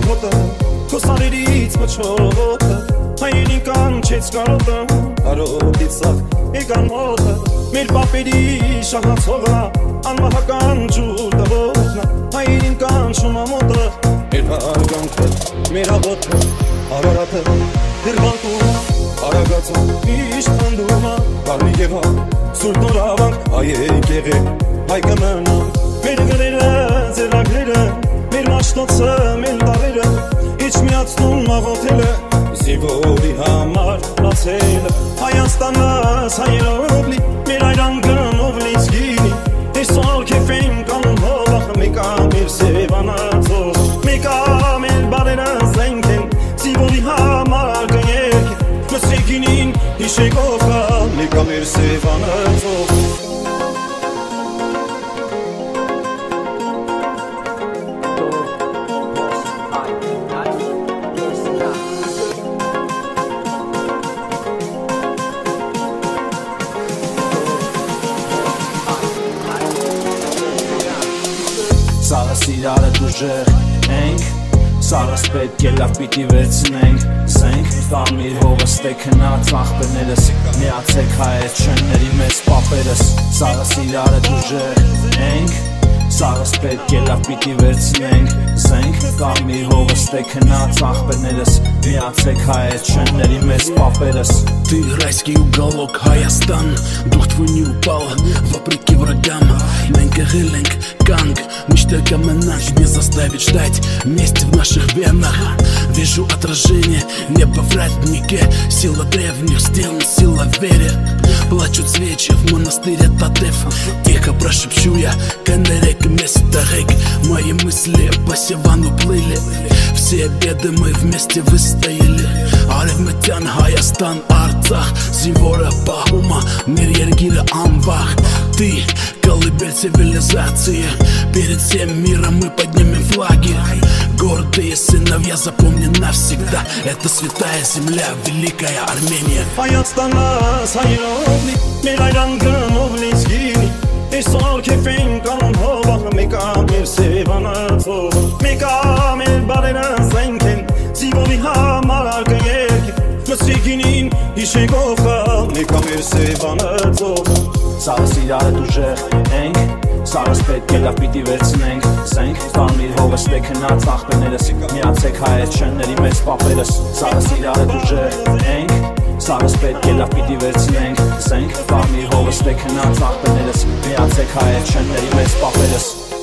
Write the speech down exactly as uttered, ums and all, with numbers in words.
հոտը Քո սարերից մչոտը Հայերին կանչեց կարոտը Հարոտից սաղ եկան մոտը Մեր պապերի շահացողը Անմահական ջուր դվողնա Հայերին կանչում ամոտը Մեր հարգանքը, մեր աղոտը Արարատը, դրվանքում Արագացը, իշտ խնդումա Կարմի գեղա, սուրտ նորավանք Հայեք եղեք, հայ կմնանք Մեր գրերը, ձերագրերը Մեր մաշտոցը, մեր տարերը Իչ միացնում աղոթելը Զիվորի համար լացելը Հայաստանս հայերով լի Մեր այրանքն ով լից գինի Տեսոր կեֆեն կանում հովախ Մեկա մեր սևանացով Մեկա մեր բարերը զենքեն Զիվորի համար կերք Մսեքինին հիշեկով կա Մեկա մեր սևանացով Սաղս իրարը դուժեղ ենք Սաղս պետք է լավ պիտի վերցնենք Զենք Կարմիր հողը ստեքնած աղբերներս Միացեք հայեր չենների մեզ պապերս Սաղս իրարը դուժեղ ենք Սաղս պետք է լավ պիտի վերցնենք Զենք Կարմիր հողը ստեքնած աղբերներս Միացեք հայեր չենների մեզ паперес Ты райский уголок Հայաստան Дух твой не упал вопреки врагам Մենք եղել ենք կանք Мечты каменаж не заставить ждать Месть в наших венах Вижу отражение неба в роднике Сила древних стен, сила в вере Плачут свечи в монастыре Татев Тихо прошепчу я Кенерек Местарек Мои мысли по Севану плыли Все беды мы вместе выстояли Արևմտյան Հայաստան Արցախ Զինվորը պահում է մեր երկիրը անվախ Ты колыбель цивилизации Перед всем миром мы поднимем флаги Гордые сыновья запомни навсегда Это святая земля, великая Армения Հայաստանս հայերով լի Մեր այրանքն ով լից գինի Տեսոր կեֆեն կանում հովախ Մեկա մեր սևանացով Մեկա մեր բարերը զենքեն Զիվորի համար կերք Մսեքինին հիշեկով կա Մեկա մեր սևանացով Սաղս իրարը դուժեղ ենք Սաղս պետք է լավ պիտի վերցնենք Զենք Կարմիր հողը ստեքնած աղբերներս Միացեք հայեր չենների մեզ պապերս Սաղս իրարը դուժեղ ենք Սաղս պետք է լավ պիտի վերցնենք Զենք Կարմիր հողը ստեքնած աղբերներս Միացեք հայեր չենների մեզ պապերս